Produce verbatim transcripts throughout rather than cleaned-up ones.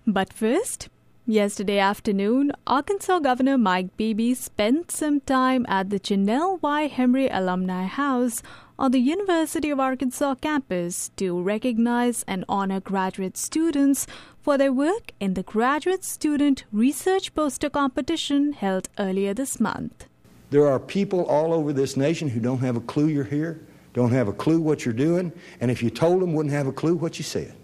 But first, yesterday afternoon, Arkansas Governor Mike Beebe spent some time at the Janelle Y. Henry Alumni House on the University of Arkansas campus to recognize and honor graduate students for their work in the Graduate Student Research Poster Competition held earlier this month. There are people all over this nation who don't have a clue you're here, don't have a clue what you're doing, and if you told them, wouldn't have a clue what you said.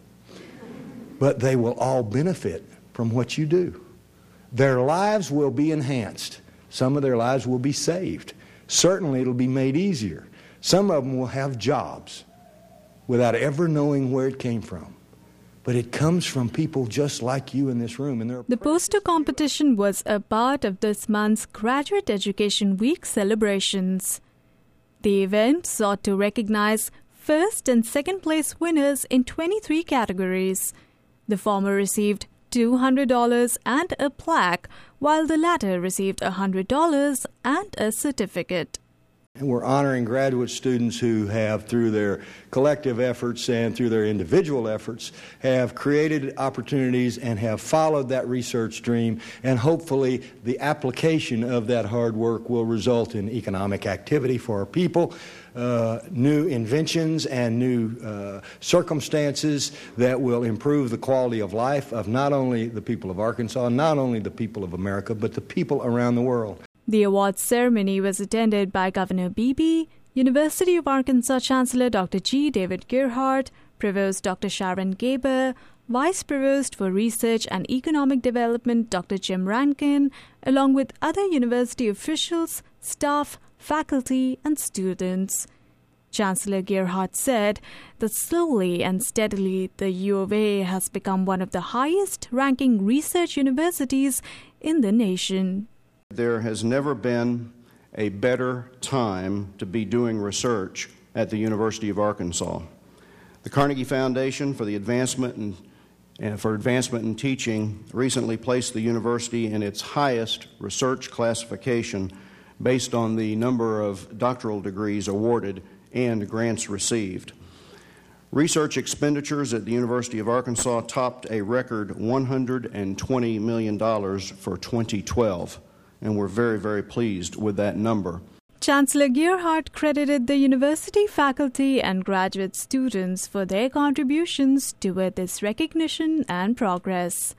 But they will all benefit from what you do. Their lives will be enhanced. Some of their lives will be saved. Certainly it'll be made easier. Some of them will have jobs without ever knowing where it came from. But it comes from people just like you in this room. And they're the poster competition was a part of this month's Graduate Education Week celebrations. The event sought to recognize first and second place winners in twenty-three categories. The former received two hundred dollars and a plaque, while the latter received one hundred dollars and a certificate. And we're honoring graduate students who have, through their collective efforts and through their individual efforts, have created opportunities and have followed that research dream. And hopefully the application of that hard work will result in economic activity for our people, uh, new inventions and new uh, circumstances that will improve the quality of life of not only the people of Arkansas, not only the people of America, but the people around the world. The awards ceremony was attended by Governor Beebe, University of Arkansas Chancellor Doctor G. David Gerhardt, Provost Doctor Sharon Gaber, Vice Provost for Research and Economic Development Doctor Jim Rankin, along with other university officials, staff, faculty, and students. Chancellor Gerhardt said that slowly and steadily the U of A has become one of the highest-ranking research universities in the nation. There has never been a better time to be doing research at the University of Arkansas. The Carnegie Foundation for the Advancement and, and for Advancement in Teaching recently placed the university in its highest research classification based on the number of doctoral degrees awarded and grants received. Research expenditures at the University of Arkansas topped a record one hundred twenty million dollars for twenty twelve. And we're very, very pleased with that number. Chancellor Gerhardt credited the university faculty and graduate students for their contributions toward this recognition and progress.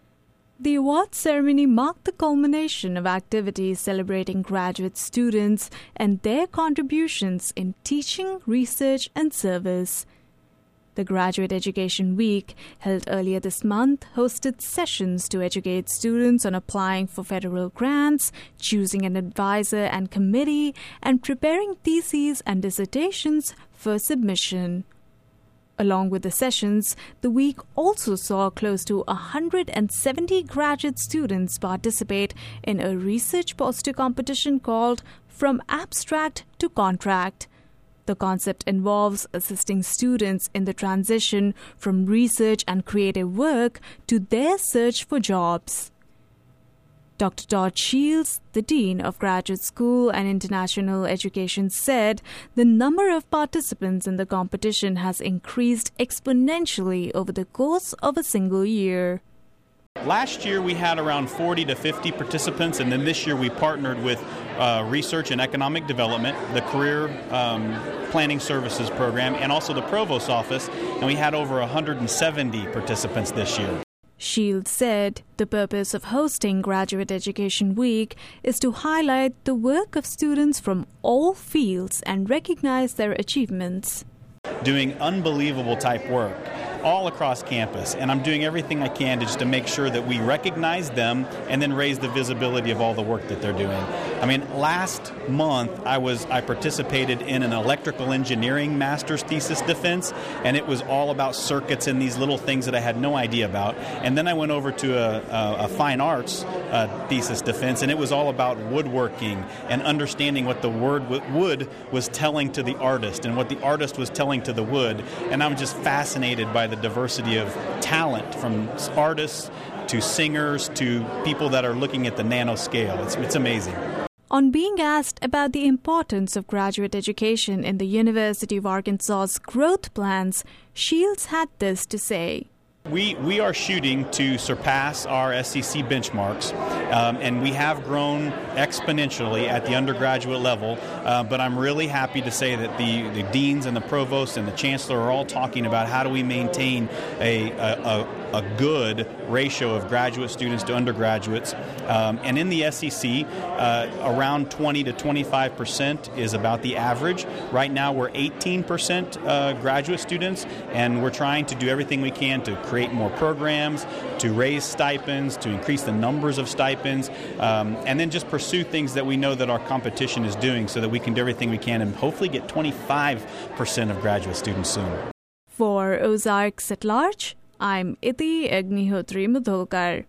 The awards ceremony marked the culmination of activities celebrating graduate students and their contributions in teaching, research, and service. The Graduate Education Week, held earlier this month, hosted sessions to educate students on applying for federal grants, choosing an advisor and committee, and preparing theses and dissertations for submission. Along with the sessions, the week also saw close to one hundred seventy graduate students participate in a research poster competition called From Abstract to Contract. The concept involves assisting students in the transition from research and creative work to their search for jobs. Doctor Todd Shields, the Dean of Graduate School and International Education, said the number of participants in the competition has increased exponentially over the course of a single year. Last year we had around forty to fifty participants, and then this year we partnered with uh, Research and Economic Development, the Career um, Planning Services Program, and also the Provost's Office, and we had over one hundred seventy participants this year. Shields said the purpose of hosting Graduate Education Week is to highlight the work of students from all fields and recognize their achievements. Doing unbelievable type work all across campus, and I'm doing everything I can to just to make sure that we recognize them and then raise the visibility of all the work that they're doing. I mean, last month I was I participated in an electrical engineering master's thesis defense, and it was all about circuits and these little things that I had no idea about. And then I went over to a, a, a fine arts uh, thesis defense, and it was all about woodworking and understanding what the word wood was telling to the artist and what the artist was telling to the wood. And I'm just fascinated by the diversity of talent, from artists to singers to people that are looking at the nano scale. It's, it's amazing. On being asked about the importance of graduate education in the University of Arkansas's growth plans, Shields had this to say. We we are shooting to surpass our S E C benchmarks, um, and we have grown exponentially at the undergraduate level, uh, but I'm really happy to say that the, the deans and the provost and the chancellor are all talking about how do we maintain a, a, a good ratio of graduate students to undergraduates. Um, and in the S E C, uh, around twenty to twenty-five percent is about the average. Right now we're eighteen percent uh, graduate students, and we're trying to do everything we can to create more programs, to raise stipends, to increase the numbers of stipends, um, and then just pursue things that we know that our competition is doing so that we can do everything we can and hopefully get twenty-five percent of graduate students soon. For Ozarks at Large, I'm Iti Agnihotri Mudholkar.